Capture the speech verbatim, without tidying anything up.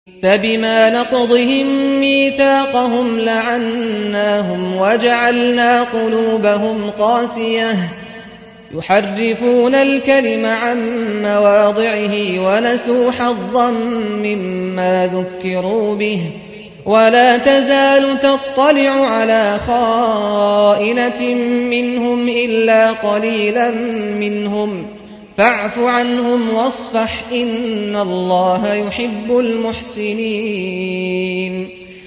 فبما نقضهم ميثاقهم لعناهم وجعلنا قلوبهم قاسية يحرفون الكلم عن مواضعه ونسوا حظا مما ذكروا به ولا تزال تطلع على خائنة منهم إلا قليلا منهم فاعف عنهم واصفح إن الله يحب المحسنين